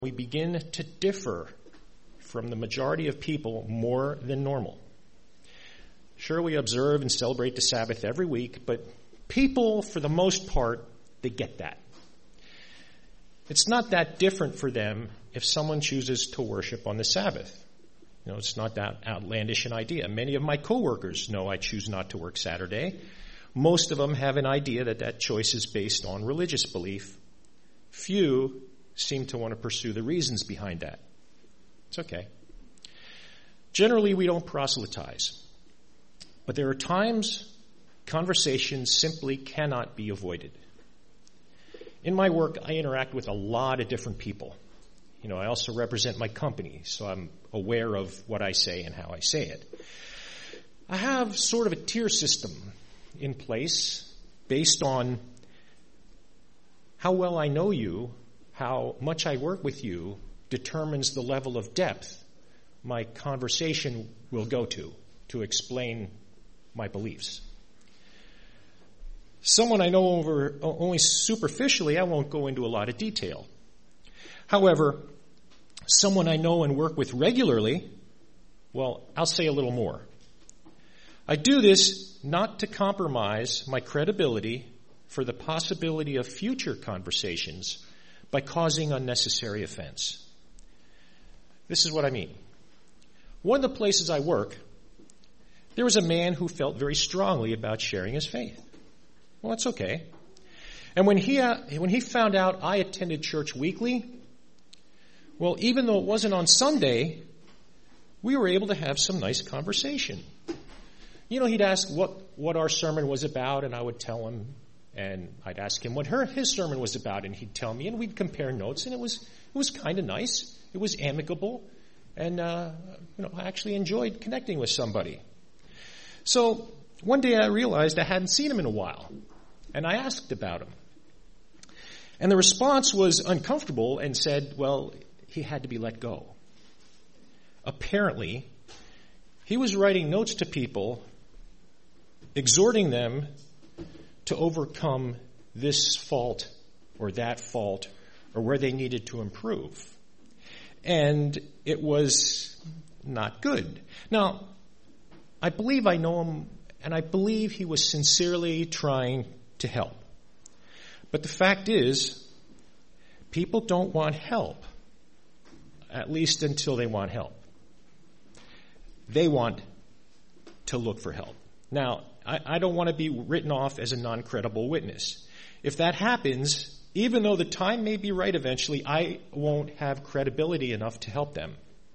we begin to differ from the majority of people more than normal. Sure, we observe and celebrate the Sabbath every week, but people, for the most part, they get that. It's not that different for them if someone chooses to worship on the Sabbath. It's not that outlandish an idea. Many of my coworkers know I choose not to work Saturday. Most of them have an idea that choice is based on religious belief. Few seem to want to pursue the reasons behind that. It's okay. Generally, we don't proselytize. But there are times conversations simply cannot be avoided. In my work, I interact with a lot of different people. I also represent my company, so I'm aware of what I say and how I say it. I have sort of a tier system in place based on how well I know you, how much I work with you, determines the level of depth my conversation will go to explain my beliefs. Someone I know only superficially, I won't go into a lot of detail. However, someone I know and work with regularly, well, I'll say a little more. I do this not to compromise my credibility for the possibility of future conversations by causing unnecessary offense. This is what I mean. One of the places I work, there was a man who felt very strongly about sharing his faith. Well, that's okay. And when he found out I attended church weekly, well, even though it wasn't on Sunday, we were able to have some nice conversation. He'd ask what our sermon was about, and I would tell him, and I'd ask him what his sermon was about, and he'd tell me, and we'd compare notes, and it was kind of nice. It was amicable, and I actually enjoyed connecting with somebody. So one day I realized I hadn't seen him in a while, and I asked about him. And the response was uncomfortable and said, well, he had to be let go. Apparently, he was writing notes to people, exhorting them to overcome this fault or that fault or where they needed to improve. And it was not good. Now, I believe I know him, and I believe he was sincerely trying to help. But the fact is, people don't want help, at least until they want help. They want to look for help. Now, I don't want to be written off as a non-credible witness. If that happens, even though the time may be right eventually, I won't have credibility enough to help them.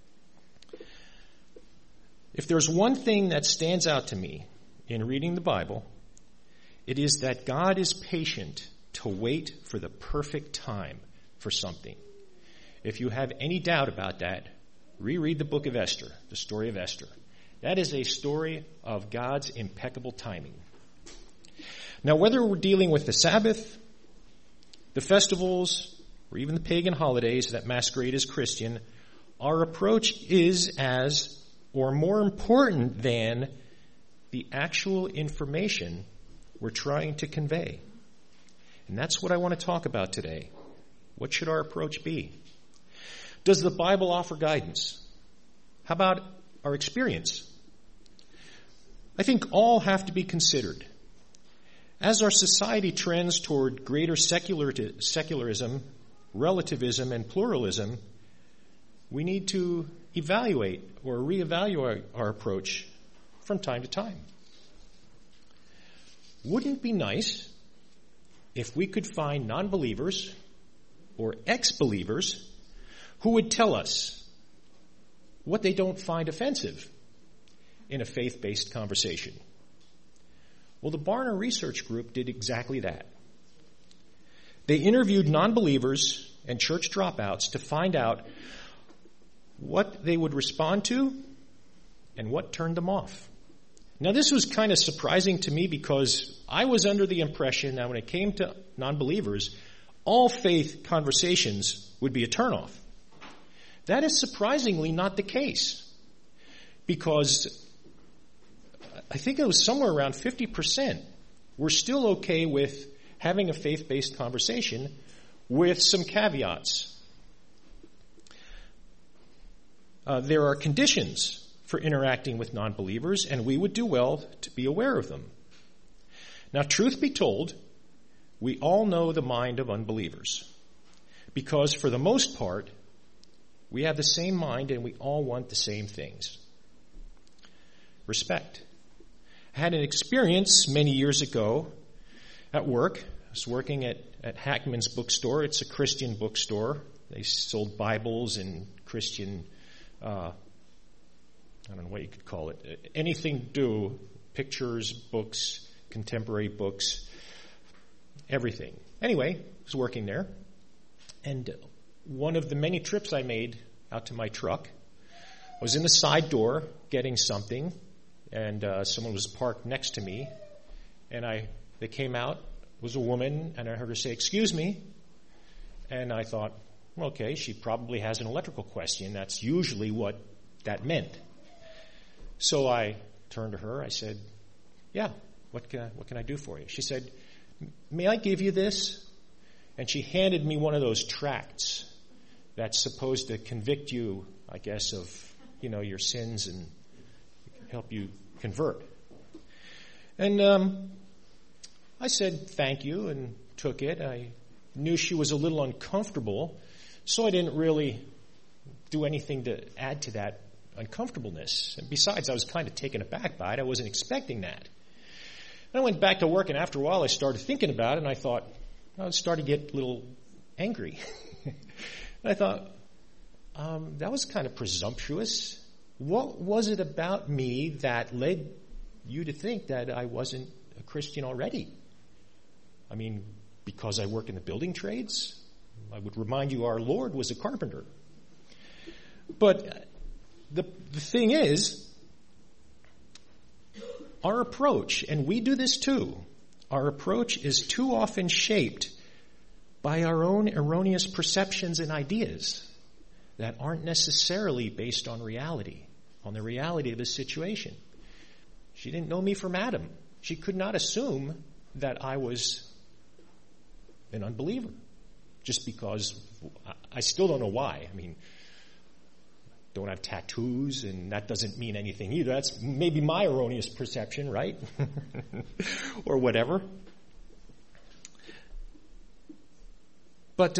If there's one thing that stands out to me in reading the Bible, it is that God is patient to wait for the perfect time for something. If you have any doubt about that, reread the book of Esther, the story of Esther. That is a story of God's impeccable timing. Now, whether we're dealing with the Sabbath, the festivals, or even the pagan holidays that masquerade as Christian, our approach is as, or more important than, the actual information we're trying to convey. And that's what I want to talk about today. What should our approach be? Does the Bible offer guidance? How about our experience? I think all have to be considered. As our society trends toward greater secularism, relativism, and pluralism, we need to evaluate or reevaluate our approach from time to time. Wouldn't it be nice if we could find non-believers or ex-believers who would tell us what they don't find offensive in a faith-based conversation? Well, the Barna Research Group did exactly that. They interviewed non-believers and church dropouts to find out what they would respond to and what turned them off. Now, this was kind of surprising to me because I was under the impression that when it came to non-believers, all faith conversations would be a turnoff. That is surprisingly not the case, because I think it was somewhere around 50% were still okay with having a faith-based conversation with some caveats. there are conditions for interacting with non-believers, and we would do well to be aware of them. Now, truth be told, we all know the mind of unbelievers, because for the most part, we have the same mind and we all want the same things. Respect. I had an experience many years ago at work. I was working at Hackman's bookstore. It's a Christian bookstore. They sold Bibles and Christian, I don't know what you could call it, anything to do, pictures, books, contemporary books, everything. Anyway, I was working there, and one of the many trips I made out to my truck, I was in the side door getting something, and someone was parked next to me, and they came out, it was a woman, and I heard her say, "Excuse me," and I thought, okay, she probably has an electrical question. That's usually what that meant. So I turned to her. I said, "Yeah, what can I do for you?" She said, "May I give you this?" And she handed me one of those tracts that's supposed to convict you, I guess, of, your sins and help you convert. And I said thank you and took it. I knew she was a little uncomfortable, so I didn't really do anything to add to that uncomfortableness. And besides, I was kind of taken aback by it. I wasn't expecting that. And I went back to work, and after a while I started thinking about it, and I thought, I started to get a little angry. And I thought, that was kind of presumptuous. What was it about me that led you to think that I wasn't a Christian already? I mean, because I work in the building trades? I would remind you our Lord was a carpenter. But the thing is, our approach, and we do this too, our approach is too often shaped by our own erroneous perceptions and ideas that aren't necessarily based on reality, on the reality of the situation. She didn't know me from Adam. She could not assume that I was an unbeliever, just because I still don't know why. I mean, don't have tattoos, and that doesn't mean anything either. That's maybe my erroneous perception, right? Or whatever. But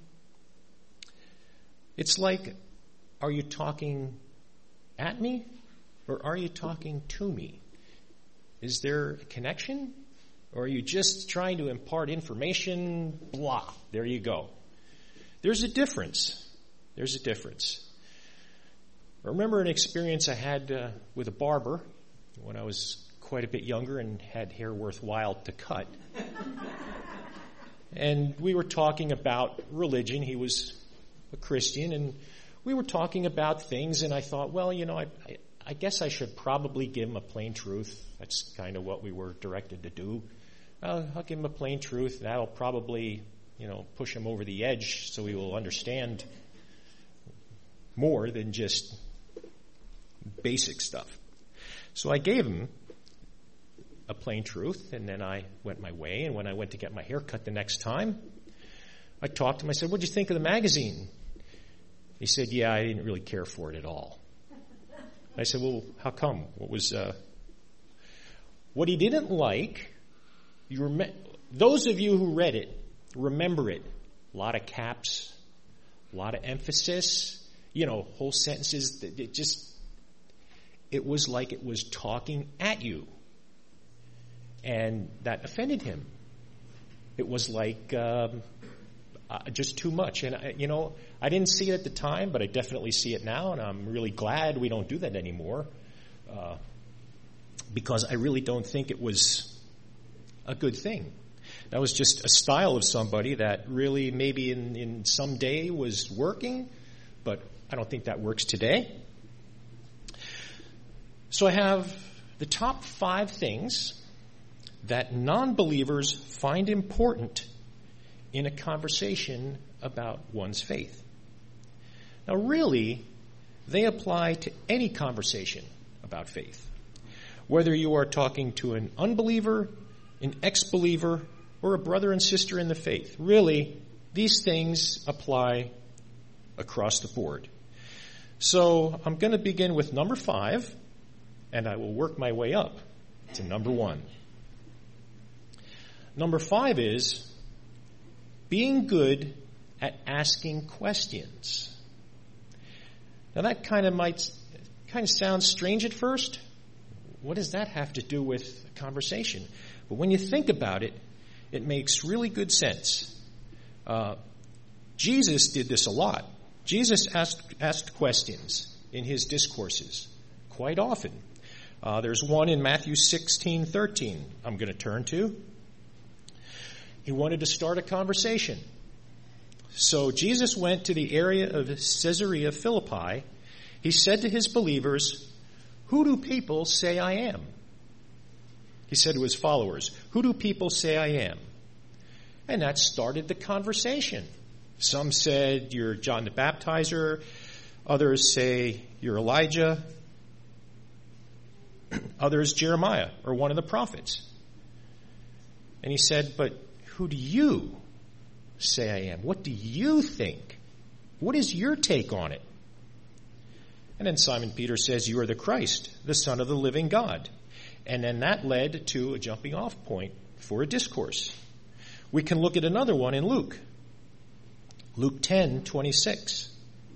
it's like, are you talking at me, or are you talking to me? Is there a connection? Or are you just trying to impart information? Blah, there you go. There's a difference. There's a difference. I remember an experience I had with a barber when I was quite a bit younger and had hair worthwhile to cut. And we were talking about religion. He was a Christian, and we were talking about things, and I thought, well, I guess I should probably give him a plain truth. That's kind of what we were directed to do. I'll give him a plain truth. That'll probably, push him over the edge so he will understand more than just basic stuff. So I gave him a plain truth, and then I went my way, and when I went to get my hair cut the next time, I talked to him. I said, "What'd you think of the magazine?" He said, "Yeah, I didn't really care for it at all." I said, "Well, how come? What was, what he didn't like, those of you who read it, remember it. A lot of caps, a lot of emphasis, whole sentences. It was like it was talking at you. And that offended him. It was like just too much. And, I didn't see it at the time, but I definitely see it now, and I'm really glad we don't do that anymore, because I really don't think it was a good thing. That was just a style of somebody that really maybe in some day was working, but I don't think that works today. So I have the top 5 things that non-believers find important in a conversation about one's faith. Now, really, they apply to any conversation about faith. Whether you are talking to an unbeliever, an ex-believer, or a brother and sister in the faith. Really, these things apply across the board. So I'm going to begin with number 5, and I will work my way up to number 1. Number 5 is being good at asking questions. Now that kind of sounds strange at first. What does that have to do with a conversation? But when you think about it, it makes really good sense. Jesus did this a lot. Jesus asked questions in his discourses quite often. There's one in Matthew 16:13 I'm going to turn to. He wanted to start a conversation. So Jesus went to the area of Caesarea Philippi. He said to his believers, "Who do people say I am?" He said to his followers, "Who do people say I am?" And that started the conversation. Some said, "You're John the Baptizer." Others say, "You're Elijah." Others, "Jeremiah," or one of the prophets. And he said, "But who do you say I am? What do you think? What is your take on it?" And then Simon Peter says, "You are the Christ, the Son of the living God." And then that led to a jumping off point for a discourse. We can look at another one in Luke. Luke 10:26.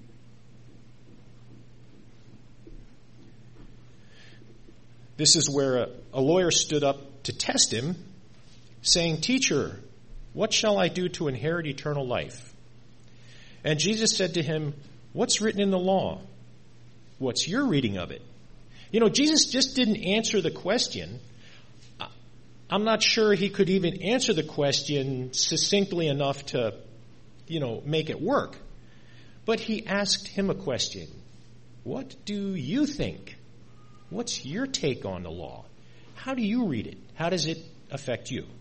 This is where a lawyer stood up to test him, saying, "Teacher, what shall I do to inherit eternal life?" And Jesus said to him, "What's written in the law? What's your reading of it?" Jesus just didn't answer the question. I'm not sure he could even answer the question succinctly enough to, make it work. But he asked him a question. What do you think? What's your take on the law? How do you read it? How does it affect you?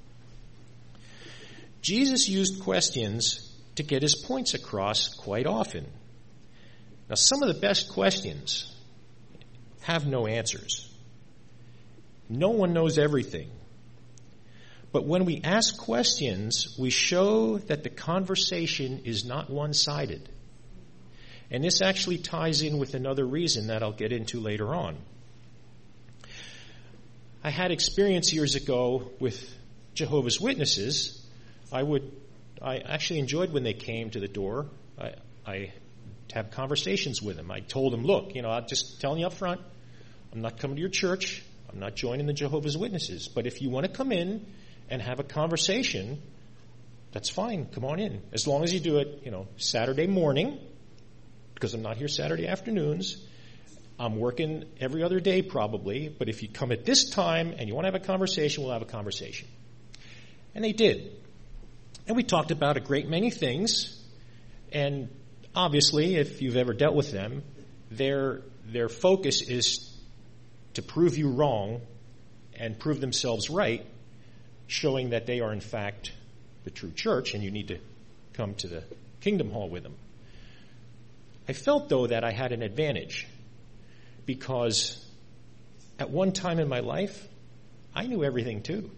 Jesus used questions to get his points across quite often. Now, some of the best questions have no answers. No one knows everything. But when we ask questions, we show that the conversation is not one-sided. And this actually ties in with another reason that I'll get into later on. I had experience years ago with Jehovah's Witnesses. I actually enjoyed when they came to the door. I have conversations with them. I told them, "Look, I'm just telling you up front, I'm not coming to your church. I'm not joining the Jehovah's Witnesses. But if you want to come in and have a conversation, that's fine. Come on in. As long as you do it, Saturday morning, because I'm not here Saturday afternoons. I'm working every other day probably. But if you come at this time and you want to have a conversation, we'll have a conversation." And they did. And we talked about a great many things. And obviously, if you've ever dealt with them, their focus is to prove you wrong and prove themselves right, showing that they are in fact the true church and you need to come to the Kingdom Hall with them. I felt, though, that I had an advantage because at one time in my life, I knew everything too.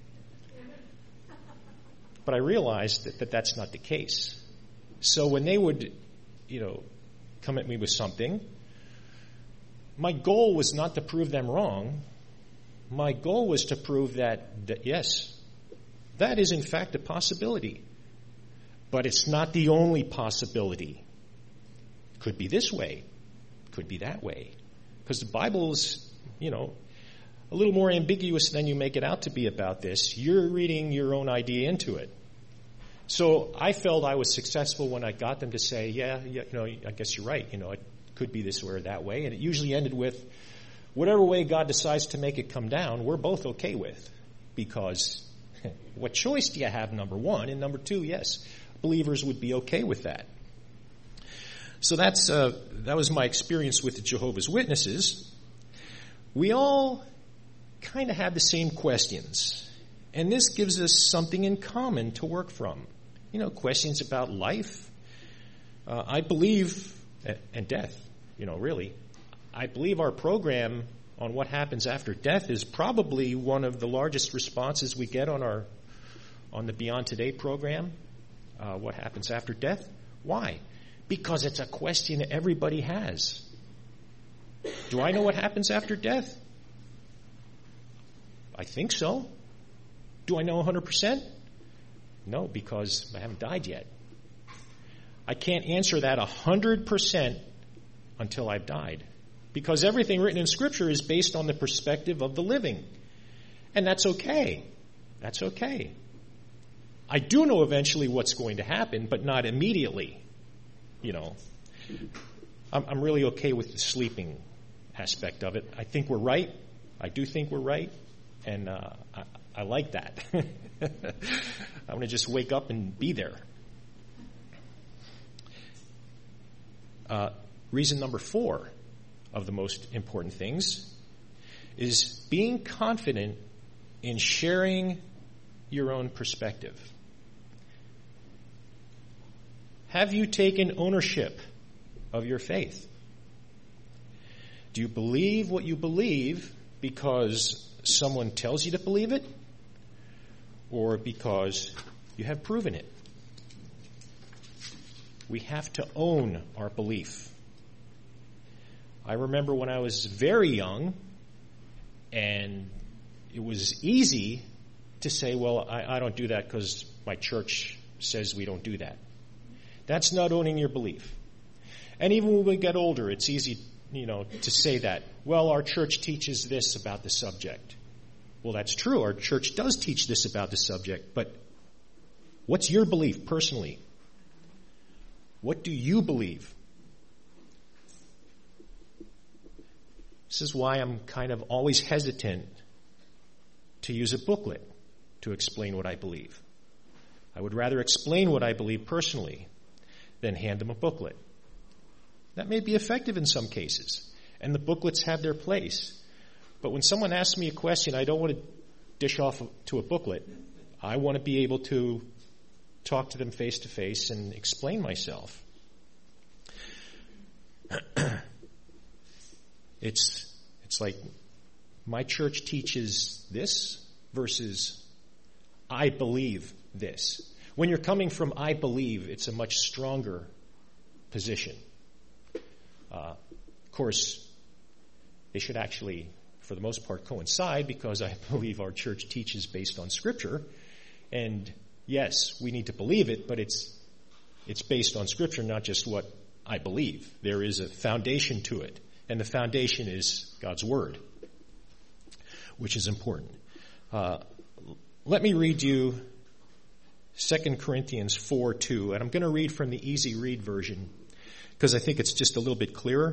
But I realized that that's not the case. So when they would, come at me with something, my goal was not to prove them wrong. My goal was to prove that yes, that is in fact a possibility. But it's not the only possibility. Could be this way. Could be that way. Because the Bible's, a little more ambiguous than you make it out to be about this. You're reading your own idea into it. So I felt I was successful when I got them to say, yeah, I guess you're right. It could be this way or that way. And it usually ended with, whatever way God decides to make it come down, we're both okay with. Because what choice do you have, number one? And number two, yes, believers would be okay with that. So that was my experience with the Jehovah's Witnesses. We all kind of have the same questions. And this gives us something in common to work from. Questions about life. I believe, and death, really. I believe our program on what happens after death is probably one of the largest responses we get on the Beyond Today program. What happens after death? Why? Because it's a question everybody has. Do I know what happens after death? I think so. Do I know 100%? No, because I haven't died yet. I can't answer that 100% until I've died. Because everything written in Scripture is based on the perspective of the living. And that's okay. That's okay. I do know eventually what's going to happen, but not immediately. You know, I'm really okay with the sleeping aspect of it. I think we're right. I do think we're right. And I like that. I want to just wake up and be there. Reason number 4 of the most important things is being confident in sharing your own perspective. Have you taken ownership of your faith? Do you believe what you believe because someone tells you to believe it, or because you have proven it? We have to own our belief. I remember when I was very young, and it was easy to say, well, I don't do that because my church says we don't do that. That's not owning your belief. And even when we get older, it's easy, to say that. Well, our church teaches this about the subject. Well, that's true. Our church does teach this about the subject. But what's your belief personally? What do you believe? This is why I'm kind of always hesitant to use a booklet to explain what I believe. I would rather explain what I believe personally than hand them a booklet. That may be effective in some cases, and the booklets have their place. But when someone asks me a question, I don't want to dish off to a booklet. I want to be able to talk to them face to face and explain myself. It's like my church teaches this versus I believe this. When you're coming from I believe, it's a much stronger position. Of course, they should actually, for the most part, coincide, because I believe our church teaches based on Scripture. And yes, we need to believe it, but it's based on Scripture, not just what I believe. There is a foundation to it, and the foundation is God's Word, which is important. Let me read you 2 Corinthians 4:2, and I'm going to read from the Easy Read version because I think it's just a little bit clearer.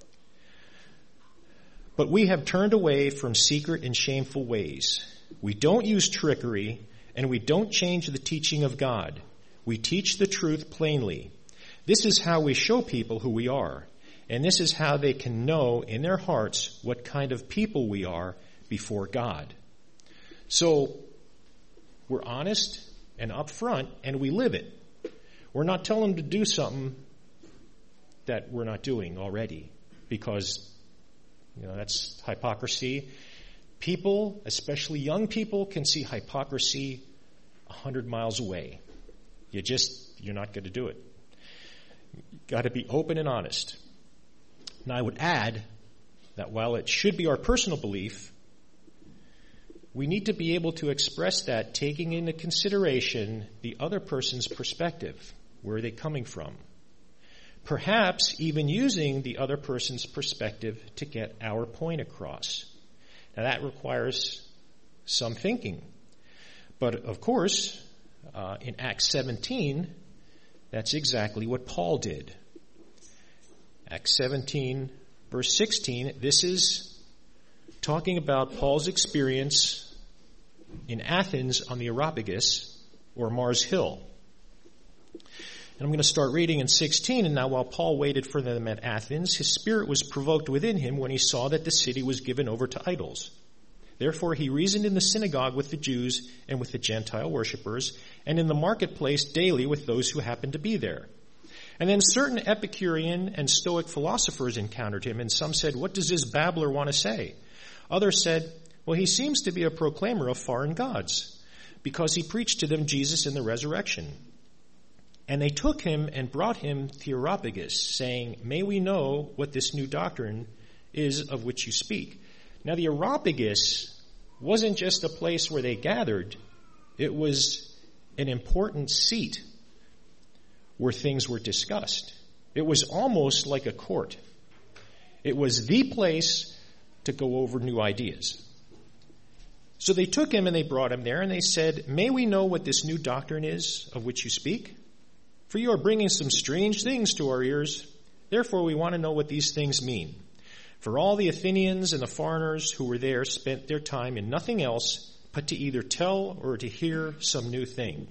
But we have turned away from secret and shameful ways. We don't use trickery, and we don't change the teaching of God. We teach the truth plainly. This is how we show people who we are, and this is how they can know in their hearts what kind of people we are before God. So, we're honest and upfront, and we live it. We're not telling them to do something that we're not doing already, because that's hypocrisy. People, especially young people, can see hypocrisy 100 miles away. You're not going to do it. You've got to be open and honest. Now, I would add that while it should be our personal belief, we need to be able to express that taking into consideration the other person's perspective. Where are they coming from? Perhaps even using the other person's perspective to get our point across. Now that requires some thinking. But of course, in Acts 17, that's exactly what Paul did. Acts 17, verse 16, this is talking about Paul's experience in Athens on the Areopagus, or Mars Hill. And I'm going to start reading in 16. And now while Paul waited for them at Athens, his spirit was provoked within him when he saw that the city was given over to idols. Therefore he reasoned in the synagogue with the Jews and with the Gentile worshippers, and in the marketplace daily with those who happened to be there. And then certain Epicurean and Stoic philosophers encountered him, and some said, "What does this babbler want to say?" Others said, "Well, he seems to be a proclaimer of foreign gods, because he preached to them Jesus in the resurrection." And they took him and brought him to the Areopagus, saying, "May we know what this new doctrine is of which you speak." Now the Areopagus wasn't just a place where they gathered. It was an important seat where things were discussed. It was almost like a court. It was the place to go over new ideas. So they took him and they brought him there, and they said, "May we know what this new doctrine is of which you speak? For you are bringing some strange things to our ears. Therefore we want to know what these things mean." For all the Athenians and the foreigners who were there spent their time in nothing else but to either tell or to hear some new thing.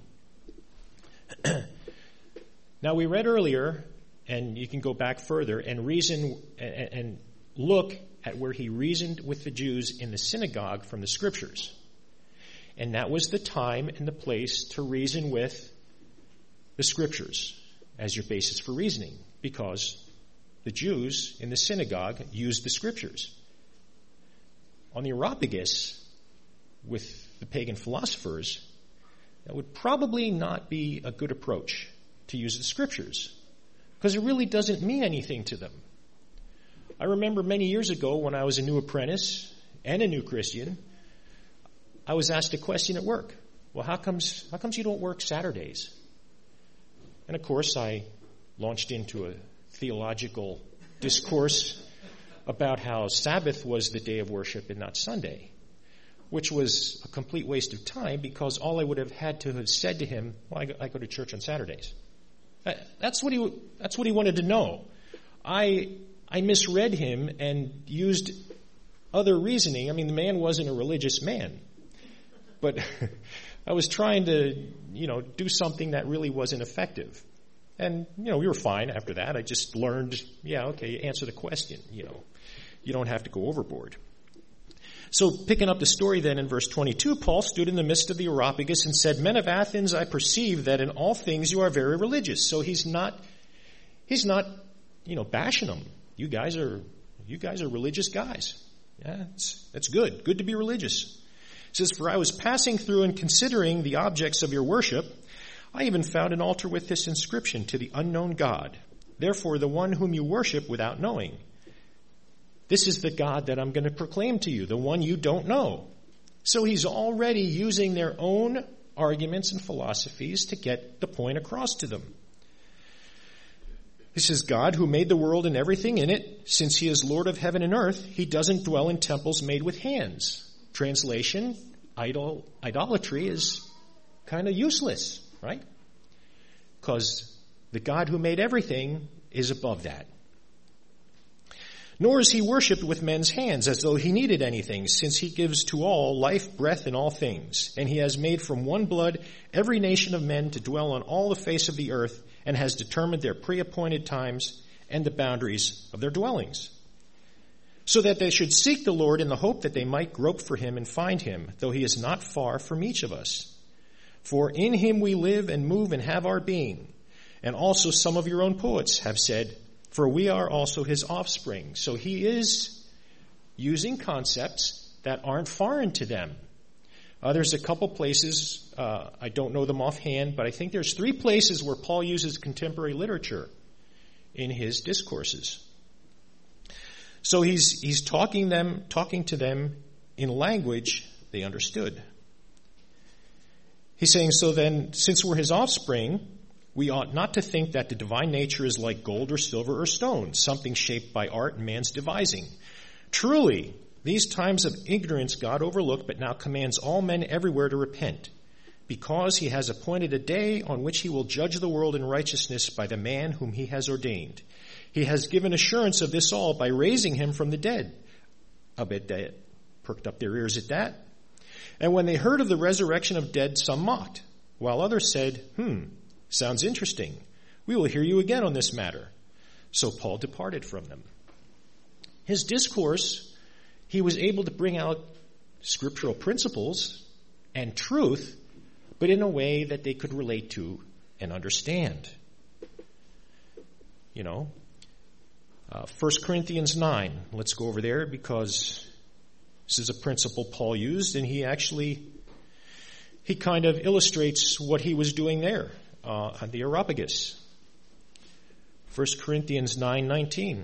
Now we read earlier, and you can go back further and reason and look at where he reasoned with the Jews in the synagogue from the scriptures. And that was the time and the place to reason with the scriptures as your basis for reasoning, because the Jews in the synagogue used the scriptures. On the Areopagus, with the pagan philosophers, that would probably not be a good approach to use the scriptures, because it really doesn't mean anything to them. I remember many years ago when I was a new apprentice and a new Christian, I was asked a question at work. "Well, how comes you don't work Saturdays?" And of course, I launched into a theological discourse about how Sabbath was the day of worship and not Sunday, which was a complete waste of time, because all I would have had to have said to him, "Well, I go to church on Saturdays." That's what he wanted to know. I misread him and used other reasoning. I mean, the man wasn't a religious man, but I was trying to, do something that really wasn't effective. And, we were fine after that. I just learned, answer the question. You don't have to go overboard. So picking up the story then in verse 22, Paul stood in the midst of the Areopagus and said, "Men of Athens, I perceive that in all things you are very religious." So he's not, bashing them. You guys are religious guys. Yeah, that's good. Good to be religious. He says, "For I was passing through and considering the objects of your worship. I even found an altar with this inscription, 'To the unknown God. Therefore, the one whom you worship without knowing. This is the God that I'm going to proclaim to you, the one you don't know.'" So he's already using their own arguments and philosophies to get the point across to them. He says, "God who made the world and everything in it, since he is Lord of heaven and earth, he doesn't dwell in temples made with hands." Translation, idolatry is kind of useless, right? Because the God who made everything is above that. "Nor is he worshipped with men's hands as though he needed anything, since he gives to all life, breath, and all things. And he has made from one blood every nation of men to dwell on all the face of the earth, and has determined their pre-appointed times and the boundaries of their dwellings, so that they should seek the Lord in the hope that they might grope for him and find him, though he is not far from each of us. For in him we live and move and have our being. And also some of your own poets have said, for we are also his offspring." So he is using concepts that aren't foreign to them. There's a couple places, I don't know them offhand, but I think there's 3 places where Paul uses contemporary literature in his discourses. So he's talking to them in language they understood. He's saying, so then, since we're his offspring, we ought not to think that the divine nature is like gold or silver or stone, something shaped by art and man's devising. Truly, these times of ignorance God overlooked, but now commands all men everywhere to repent, because he has appointed a day on which he will judge the world in righteousness by the man whom he has ordained. He has given assurance of this all by raising him from the dead. I bet they perked up their ears at that. And when they heard of the resurrection of dead, some mocked, while others said, sounds interesting. We will hear you again on this matter. So Paul departed from them. His discourse, he was able to bring out scriptural principles and truth, but in a way that they could relate to and understand. 1 Corinthians 9. Let's go over there, because this is a principle Paul used, and he kind of illustrates what he was doing there. on the Areopagus. 1 Corinthians 9:19.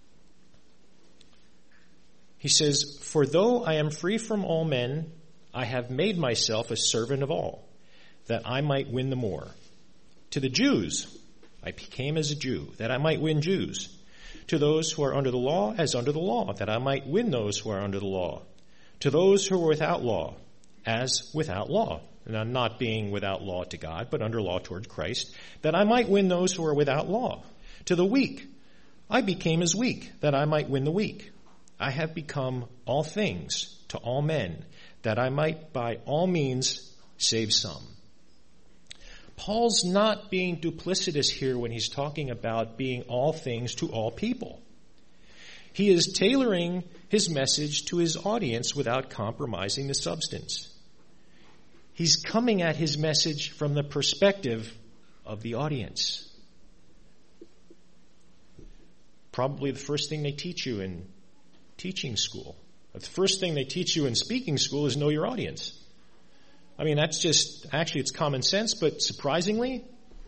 He says, "For though I am free from all men, I have made myself a servant of all, that I might win the more. To the Jews, I became as a Jew, that I might win Jews. To those who are under the law, as under the law, that I might win those who are under the law. To those who are without law, as without law." Now, not being without law to God, but under law toward Christ, "that I might win those who are without law. To the weak, I became as weak, that I might win the weak. I have become all things to all men, that I might by all means save some." Paul's not being duplicitous here when he's talking about being all things to all people. He is tailoring his message to his audience without compromising the substance. He's coming at his message from the perspective of the audience. Probably the first thing they teach you in teaching school, the first thing they teach you in speaking school is know your audience. I mean, that's just, actually it's common sense, but surprisingly,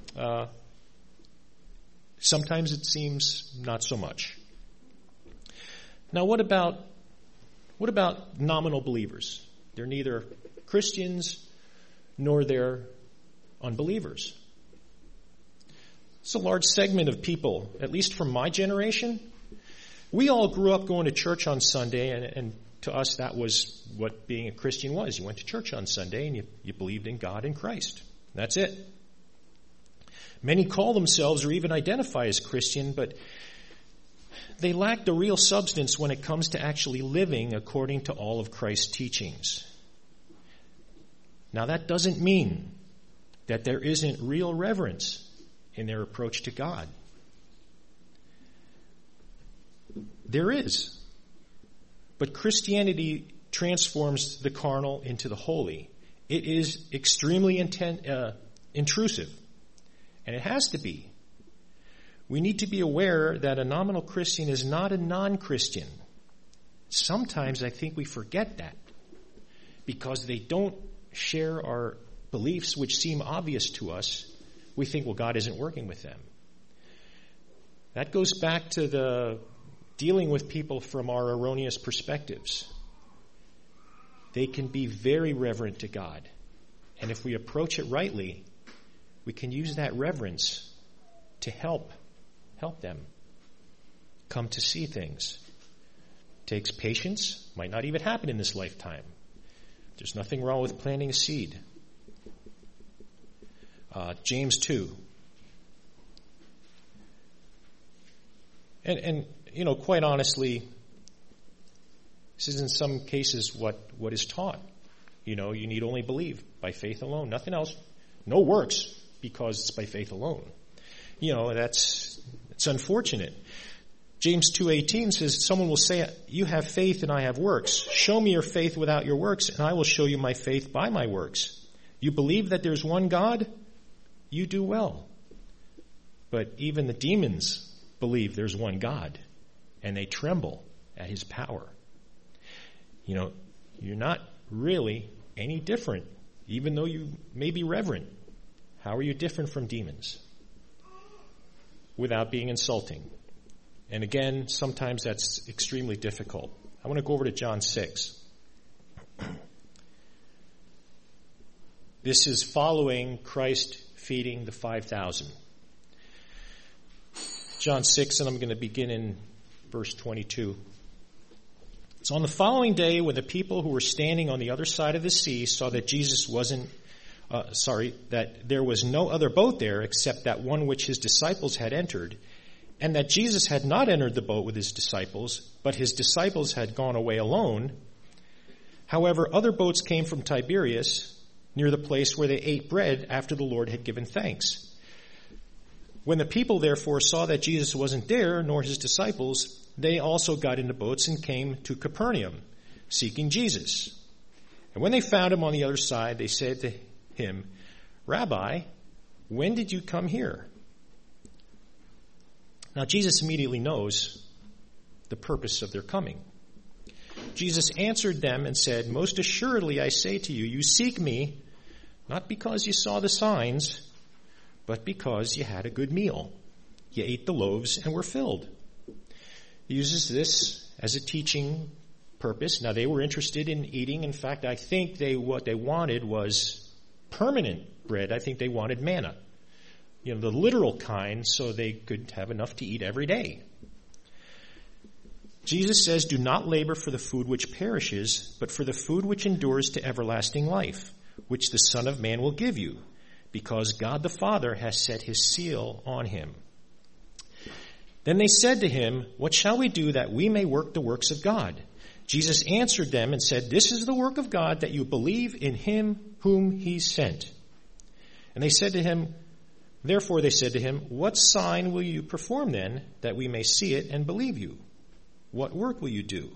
sometimes it seems not so much. Now, what about nominal believers? They're neither Christians nor they're unbelievers. It's a large segment of people, at least from my generation. We all grew up going to church on Sunday, and to us that was what being a Christian was. You went to church on Sunday and you believed in God and Christ. That's it. Many call themselves or even identify as Christian, but they lack the real substance when it comes to actually living according to all of Christ's teachings. Now, that doesn't mean that there isn't real reverence in their approach to God. There is. But Christianity transforms the carnal into the holy. It is extremely intrusive, and it has to be. We need to be aware that a nominal Christian is not a non-Christian. Sometimes I think we forget that because they don't share our beliefs, which seem obvious to us. We think, well, God isn't working with them. That goes back to the dealing with people from our erroneous perspectives. They can be very reverent to God. And if we approach it rightly, we can use that reverence to help them come to see things. It takes patience. Might not even happen in this lifetime. There's nothing wrong with planting a seed. James 2. And you know, quite honestly, this is in some cases what is taught. You know, you need only believe by faith alone, nothing else. No works because it's by faith alone. You know, it's unfortunate. James 2:18 says, someone will say, you have faith and I have works. Show me your faith without your works, and I will show you my faith by my works. You believe that there's one God? You do well. But even the demons believe there's one God, and they tremble at his power. You know, you're not really any different, even though you may be reverent. How are you different from demons? Without being insulting. And again, sometimes that's extremely difficult. I want to go over to John 6. This is following Christ feeding the 5,000. John 6, and I'm going to begin in verse 22. So on the following day, when the people who were standing on the other side of the sea saw that that there was no other boat there except that one which his disciples had entered, and that Jesus had not entered the boat with his disciples, but his disciples had gone away alone. However, other boats came from Tiberias, near the place where they ate bread after the Lord had given thanks. When the people therefore saw that Jesus wasn't there, nor his disciples, they also got into boats and came to Capernaum, seeking Jesus. And when they found him on the other side, they said to him, Rabbi, when did you come here? Now, Jesus immediately knows the purpose of their coming. Jesus answered them and said, most assuredly I say to you, you seek me, not because you saw the signs, but because you had a good meal. You ate the loaves and were filled. He uses this as a teaching purpose. Now, they were interested in eating. In fact, I think what they wanted was permanent bread. I think they wanted manna. The literal kind, so they could have enough to eat every day. Jesus says, do not labor for the food which perishes, but for the food which endures to everlasting life, which the Son of Man will give you, because God the Father has set his seal on him. Then they said to him, what shall we do that we may work the works of God? Jesus answered them and said, this is the work of God, that you believe in him whom he sent. And they said to him, therefore they said to him, what sign will you perform then, that we may see it and believe you? What work will you do?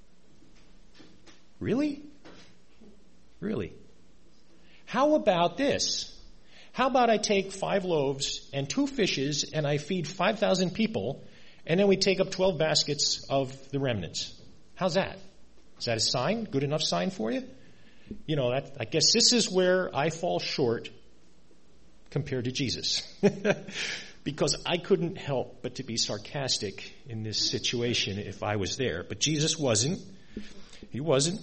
Really? Really? How about this? How about I take 5 loaves and 2 fishes and I feed 5,000 people, and then we take up 12 baskets of the remnants? How's that? Is that a sign? Good enough sign for you? I guess this is where I fall short compared to Jesus. Because I couldn't help but to be sarcastic in this situation if I was there. But Jesus wasn't. He wasn't.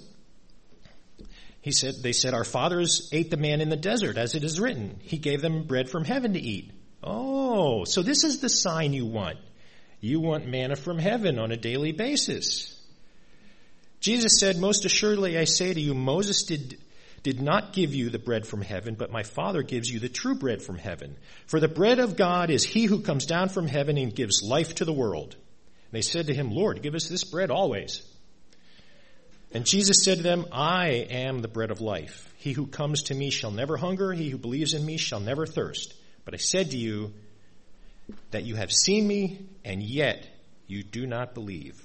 They said, our fathers ate the man in the desert, as it is written. He gave them bread from heaven to eat. Oh, so this is the sign you want. You want manna from heaven on a daily basis. Jesus said, most assuredly I say to you, Moses did not give you the bread from heaven, but my Father gives you the true bread from heaven. For the bread of God is he who comes down from heaven and gives life to the world. And they said to him, Lord, give us this bread always. And Jesus said to them, I am the bread of life. He who comes to me shall never hunger. He who believes in me shall never thirst. But I said to you that you have seen me, and yet you do not believe.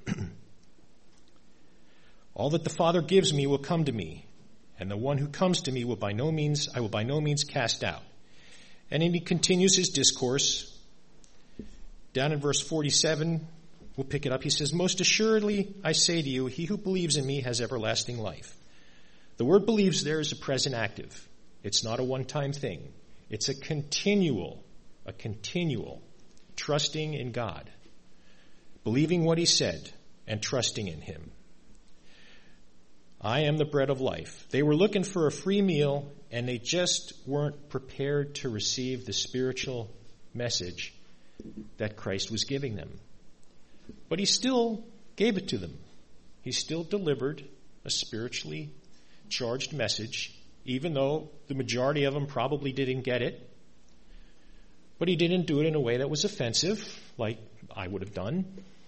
All that the Father gives me will come to me, and the one who comes to me I will by no means cast out. And then he continues his discourse. Down in verse 47, we'll pick it up. He says, most assuredly I say to you, he who believes in me has everlasting life. The word believes there is a present active. It's not a one-time thing. It's a continual trusting in God, believing what he said and trusting in him. I am the bread of life. They were looking for a free meal, and they just weren't prepared to receive the spiritual message that Christ was giving them. But he still gave it to them. He still delivered a spiritually charged message, even though the majority of them probably didn't get it. But he didn't do it in a way that was offensive, like I would have done.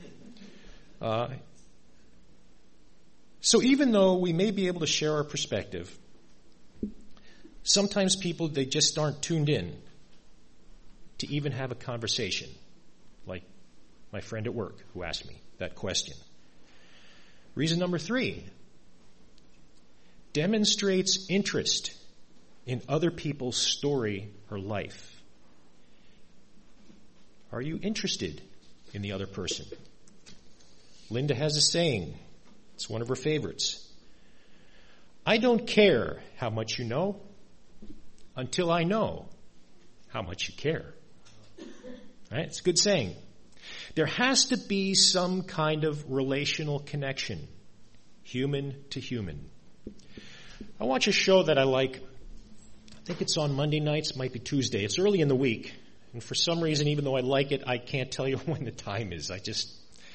So even though we may be able to share our perspective, sometimes people, they just aren't tuned in to even have a conversation, like my friend at work who asked me that question. Reason number 3, demonstrates interest in other people's story or life. Are you interested in the other person? Linda has a saying. It's one of her favorites. I don't care how much you know until I know how much you care. Right? It's a good saying. There has to be some kind of relational connection, human to human. I watch a show that I like. I think it's on Monday nights, might be Tuesday. It's early in the week. And for some reason, even though I like it, I can't tell you when the time is. I just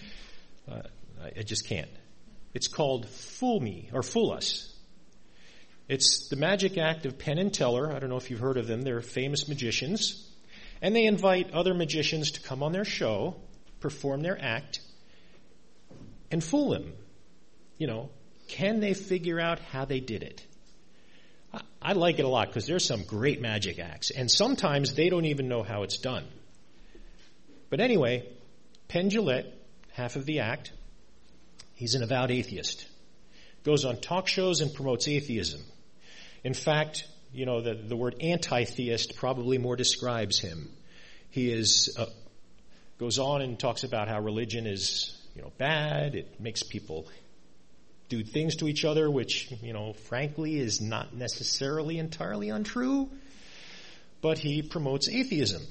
can't. It's called Fool Me, or Fool Us. It's the magic act of Penn and Teller. I don't know if you've heard of them. They're famous magicians. And they invite other magicians to come on their show, perform their act, and fool them. Can they figure out how they did it? I like it a lot because there's some great magic acts. And sometimes they don't even know how it's done. But anyway, Penn Jillette, half of the act, he's an avowed atheist. Goes on talk shows and promotes atheism. In fact, the word anti-theist probably more describes him. He goes on and talks about how religion is, bad. It makes people do things to each other, which, frankly, is not necessarily entirely untrue. but he promotes atheism.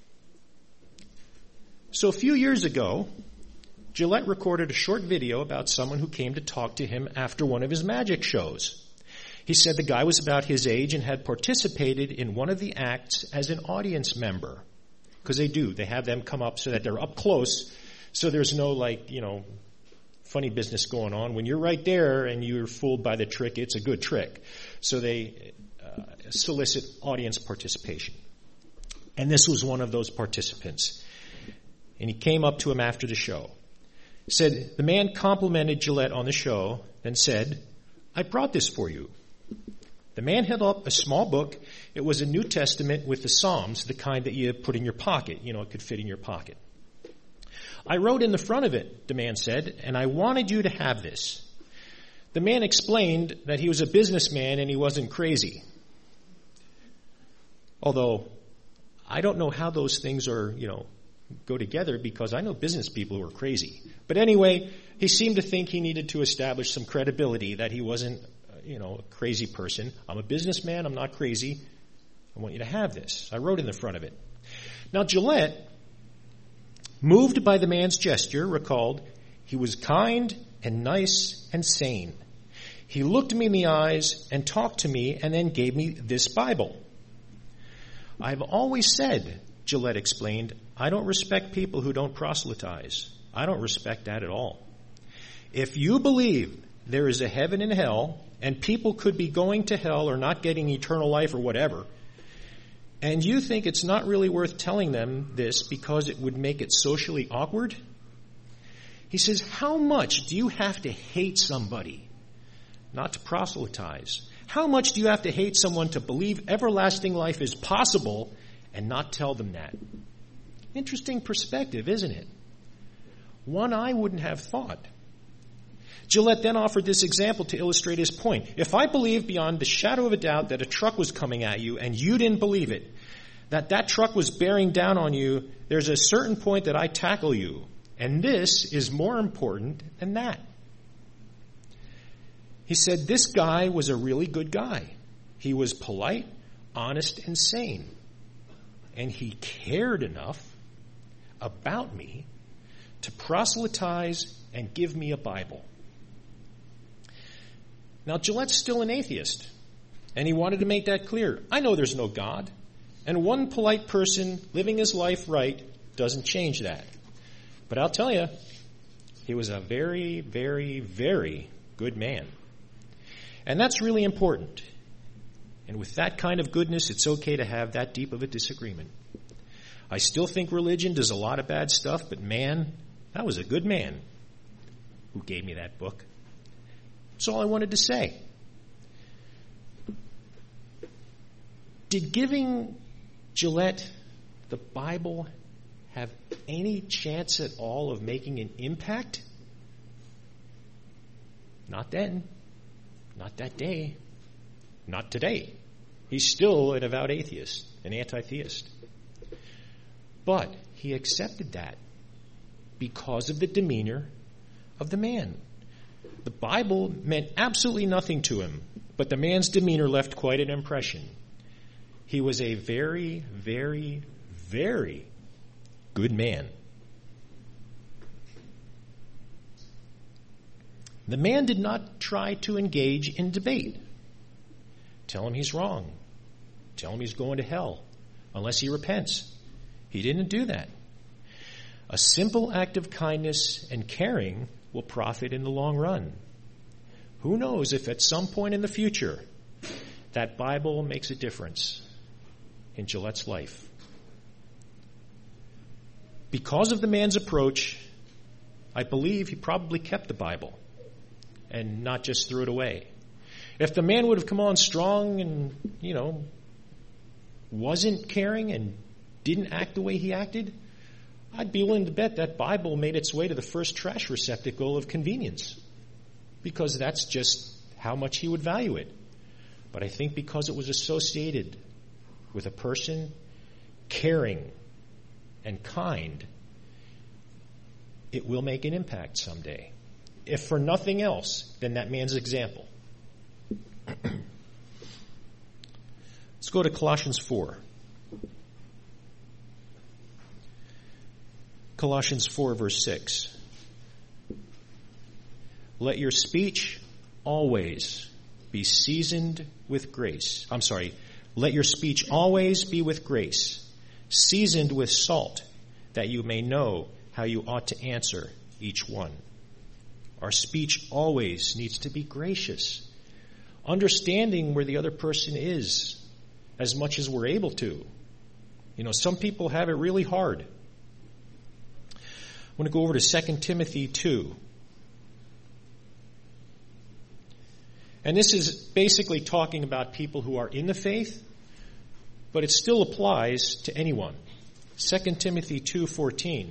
So a few years ago, Gillette recorded a short video about someone who came to talk to him after one of his magic shows. He said the guy was about his age and had participated in one of the acts as an audience member. Because they do. They have them come up so that they're up close, so there's no, funny business going on. When you're right there and you're fooled by the trick, it's a good trick. So they solicit audience participation. And this was one of those participants. And he came up to him after the show. Said, the man complimented Gillette on the show, then said, I brought this for you. The man held up a small book. It was a New Testament with the Psalms, the kind that you put in your pocket. It could fit in your pocket. I wrote in the front of it, the man said, and I wanted you to have this. The man explained that he was a businessman and he wasn't crazy. Although, I don't know how those things are, go together, because I know business people who are crazy. But anyway, he seemed to think he needed to establish some credibility, that he wasn't, a crazy person. I'm a businessman. I'm not crazy. I want you to have this. I wrote in the front of it. Now, Gillette, moved by the man's gesture, recalled, he was kind and nice and sane. He looked me in the eyes and talked to me and then gave me this Bible. I've always said, Gillette explained, I don't respect people who don't proselytize. I don't respect that at all. If you believe there is a heaven and hell, and people could be going to hell or not getting eternal life or whatever, and you think it's not really worth telling them this because it would make it socially awkward, he says, how much do you have to hate somebody not to proselytize? How much do you have to hate someone to believe everlasting life is possible and not tell them that? Interesting perspective, isn't it? One I wouldn't have thought. Gillette then offered this example to illustrate his point. If I believe beyond the shadow of a doubt that a truck was coming at you and you didn't believe it, that truck was bearing down on you, there's a certain point that I tackle you. And this is more important than that. He said this guy was a really good guy. He was polite, honest, and sane. And he cared enough about me to proselytize and give me a Bible. Now, Gillette's still an atheist, and he wanted to make that clear. I know there's no God, and one polite person living his life right doesn't change that. But I'll tell you, he was a very, very, very good man. And that's really important. And with that kind of goodness, it's okay to have that deep of a disagreement. I still think religion does a lot of bad stuff, but man, that was a good man who gave me that book. That's all I wanted to say. Did giving Gillette the Bible have any chance at all of making an impact? Not then. Not that day. Not today. He's still an avowed atheist, an anti-theist. But he accepted that because of the demeanor of the man. The Bible meant absolutely nothing to him, but the man's demeanor left quite an impression. He was a very, very, very good man. The man did not try to engage in debate. Tell him he's wrong. Tell him he's going to hell unless he repents. He didn't do that. A simple act of kindness and caring will profit in the long run. Who knows if at some point in the future that Bible makes a difference in Gillette's life. Because of the man's approach, I believe he probably kept the Bible and not just threw it away. If the man would have come on strong and, wasn't caring and didn't act the way he acted, I'd be willing to bet that Bible made its way to the first trash receptacle of convenience, because that's just how much he would value it. But I think because it was associated with a person caring and kind, it will make an impact someday. If for nothing else than that man's example. Let's go to Colossians 4. Colossians 4, verse 6. Let your speech always be seasoned with grace. Let your speech always be with grace, seasoned with salt, that you may know how you ought to answer each one. Our speech always needs to be gracious, understanding where the other person is as much as we're able to. Some people have it really hard. I want to go over to 2 Timothy 2. And this is basically talking about people who are in the faith, but it still applies to anyone. 2 Timothy 2:14.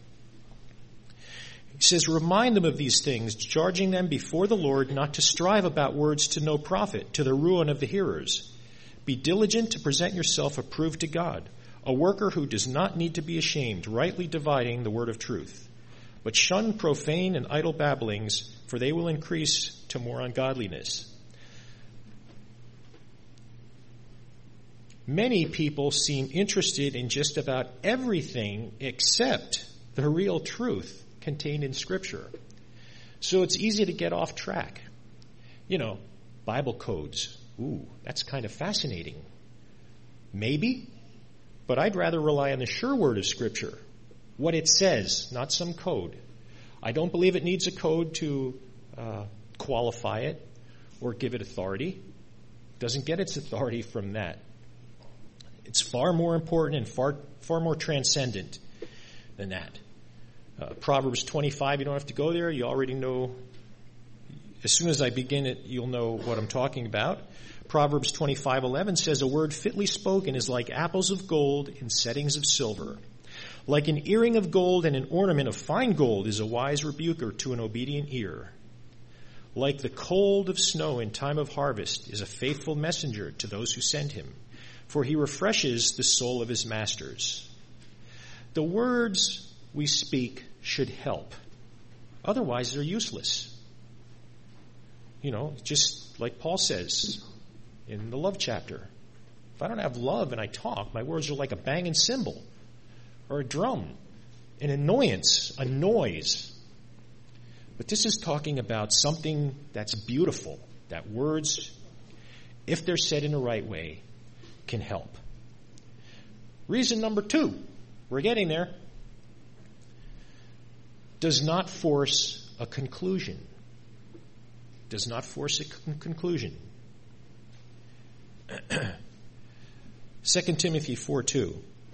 He says, remind them of these things, charging them before the Lord not to strive about words to no profit, to the ruin of the hearers. Be diligent to present yourself approved to God, a worker who does not need to be ashamed, rightly dividing the word of truth. But shun profane and idle babblings, for they will increase to more ungodliness. Many people seem interested in just about everything except the real truth contained in Scripture. So it's easy to get off track. Bible codes. Ooh, that's kind of fascinating. Maybe, but I'd rather rely on the sure word of Scripture. What it says, not some code. I don't believe it needs a code to qualify it or give it authority. It doesn't get its authority from that. It's far more important and far more transcendent than that. Proverbs 25, you don't have to go there. You already know. As soon as I begin it, you'll know what I'm talking about. Proverbs 25:11 says, a word fitly spoken is like apples of gold in settings of silver. Like an earring of gold and an ornament of fine gold is a wise rebuker to an obedient ear. Like the cold of snow in time of harvest is a faithful messenger to those who send him, for he refreshes the soul of his masters. The words we speak should help. Otherwise, they're useless. Just like Paul says in the love chapter. If I don't have love and I talk, my words are like a banging cymbal or a drum, an annoyance, a noise. But this is talking about something that's beautiful, that words, if they're said in the right way, can help. Reason number 2, we're getting there, does not force a conclusion. Does not force a conclusion. 2 Timothy 4:2.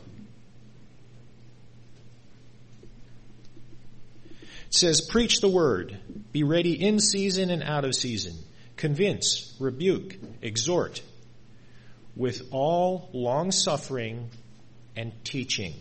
It says, preach the word, be ready in season and out of season, convince, rebuke, exhort, with all long-suffering and teaching.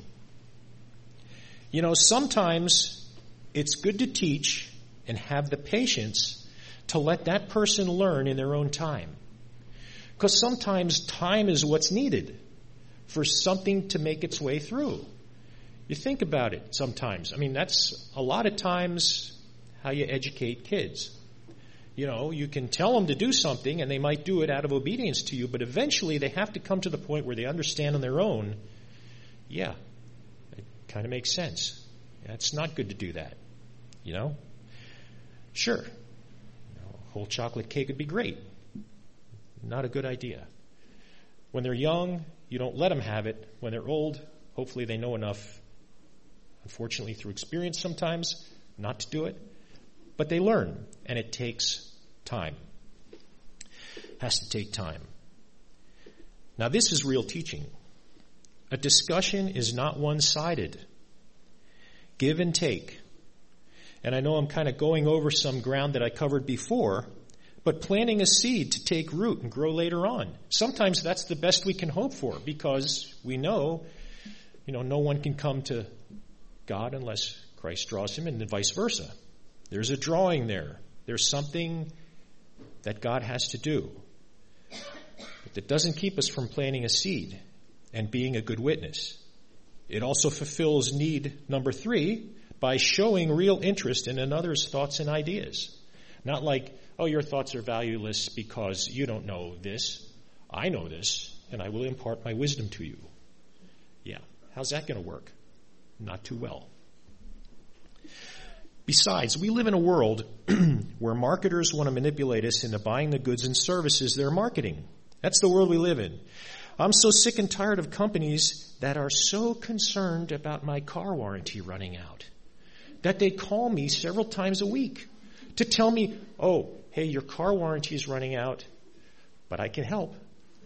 Sometimes it's good to teach and have the patience to let that person learn in their own time. Because sometimes time is what's needed for something to make its way through. You think about it sometimes. That's a lot of times how you educate kids. You can tell them to do something and they might do it out of obedience to you, but eventually they have to come to the point where they understand on their own, yeah, it kind of makes sense. Yeah, it's not good to do that. Sure, a whole chocolate cake would be great. Not a good idea. When they're young, you don't let them have it. When they're old, hopefully they know enough, unfortunately through experience sometimes, not to do it. But they learn, and it takes time. It has to take time. Now this is real teaching. A discussion is not one-sided. Give and take. And I know I'm kind of going over some ground that I covered before, but planting a seed to take root and grow later on. Sometimes that's the best we can hope for, because we know, no one can come to God unless Christ draws him, and then vice versa. There's a drawing there. There's something that God has to do. But that doesn't keep us from planting a seed and being a good witness. It also fulfills need number 3 by showing real interest in another's thoughts and ideas. Not like, oh, your thoughts are valueless because you don't know this. I know this, and I will impart my wisdom to you. Yeah, how's that going to work? Not too well. Besides, we live in a world where marketers want to manipulate us into buying the goods and services they're marketing. That's the world we live in. I'm so sick and tired of companies that are so concerned about my car warranty running out that they call me several times a week to tell me, oh, hey, your car warranty is running out, but I can help.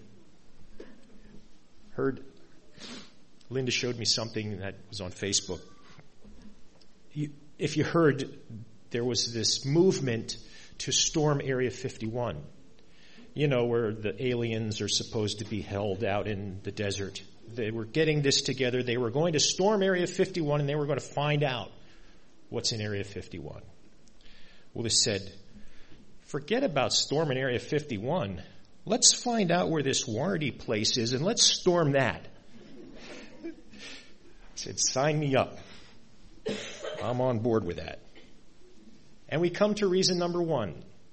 Linda showed me something that was on Facebook. If you heard, there was this movement to storm Area 51. You know, where the aliens are supposed to be held out in the desert. They were getting this together. They were going to storm Area 51 and they were going to find out what's in Area 51. Well, they said, forget about storming Area 51. Let's find out where this warranty place is and let's storm that. I said, sign me up. I'm on board with that. And we come to reason number 1.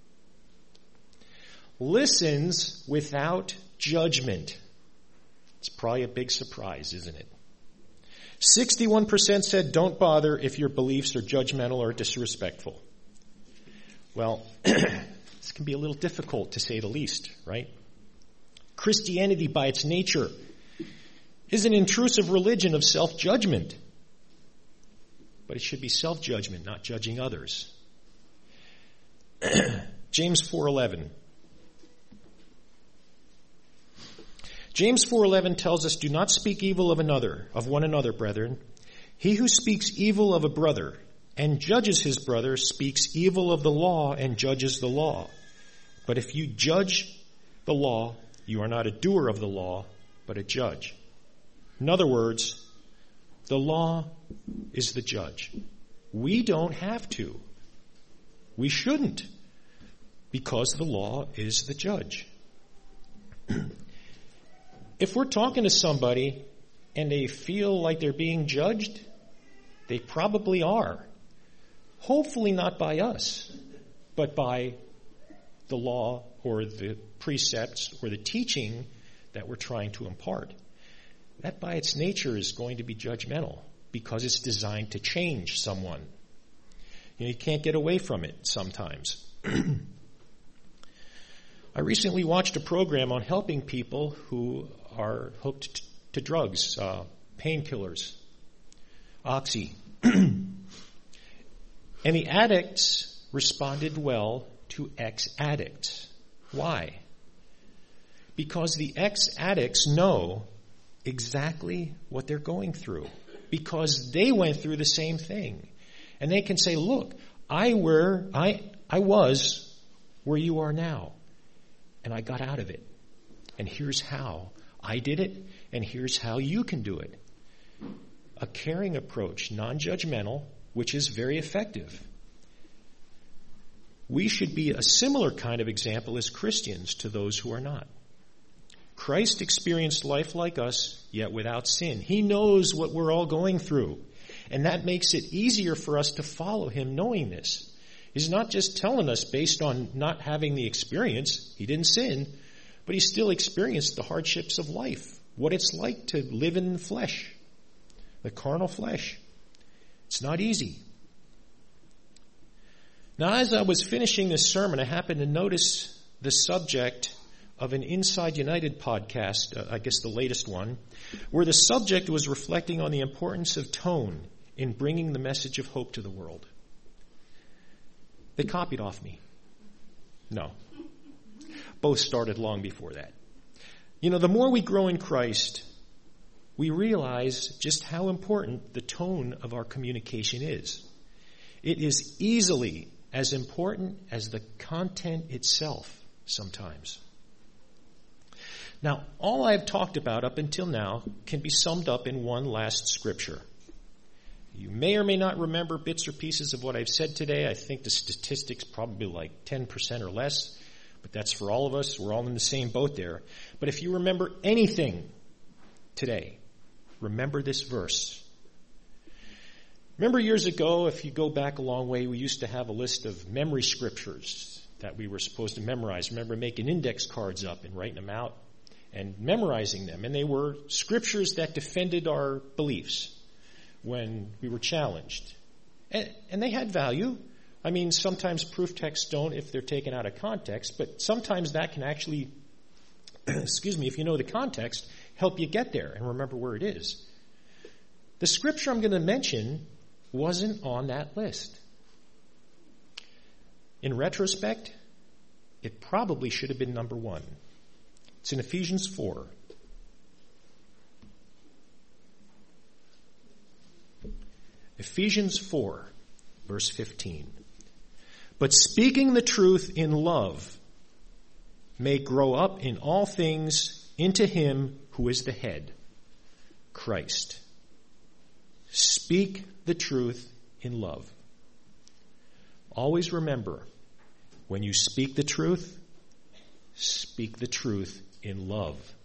Listens without judgment. It's probably a big surprise, isn't it? 61% said don't bother if your beliefs are judgmental or disrespectful. Well, this can be a little difficult to say the least, right? Christianity by its nature is an intrusive religion of self-judgment. But it should be self-judgment, not judging others. James 4:11. James 4:11 tells us, do not speak evil of one another, brethren. He who speaks evil of a brother and judges his brother speaks evil of the law and judges the law. But if you judge the law, you are not a doer of the law, but a judge. In other words, the law is the judge. We don't have to. We shouldn't, because the law is the judge. If we're talking to somebody and they feel like they're being judged, they probably are. Hopefully not by us, but by the law or the precepts or the teaching that we're trying to impart. That by its nature is going to be judgmental because it's designed to change someone. You can't get away from it sometimes. I recently watched a program on helping people who are hooked to drugs, painkillers, oxy. And the addicts responded well to ex-addicts. Why? Because the ex-addicts know exactly what they're going through. Because they went through the same thing. And they can say, look, I was where you are now. And I got out of it. And here's how I did it. And here's how you can do it. A caring approach, non-judgmental, which is very effective. We should be a similar kind of example as Christians to those who are not. Christ experienced life like us, yet without sin. He knows what we're all going through. And that makes it easier for us to follow him knowing this. He's not just telling us based on not having the experience. He didn't sin, but he still experienced the hardships of life. What it's like to live in the flesh, the carnal flesh. It's not easy. Now, as I was finishing this sermon, I happened to notice the subject of an Inside United podcast, I guess the latest one, where the subject was reflecting on the importance of tone in bringing the message of hope to the world. They copied off me. No. Both started long before that. You know, the more we grow in Christ, we realize just how important the tone of our communication is. It is easily as important as the content itself sometimes. Now, all I've talked about up until now can be summed up in one last scripture. You may or may not remember bits or pieces of what I've said today. I think the statistic's probably like 10% or less, but that's for all of us. We're all in the same boat there. But if you remember anything today, remember this verse. Remember years ago, if you go back a long way, we used to have a list of memory scriptures that we were supposed to memorize. Remember making index cards up and writing them out and memorizing them. And they were scriptures that defended our beliefs when we were challenged. And they had value. I mean, sometimes proof texts don't if they're taken out of context, but sometimes that can actually, excuse me, if you know the context, help you get there and remember where it is. The scripture I'm going to mention wasn't on that list. In retrospect, it probably should have been number 1. It's in Ephesians 4. Ephesians 4, verse 15. But speaking the truth in love may grow up in all things into him who is the head, Christ. Speak the truth in love. Always remember, when you speak the truth in love.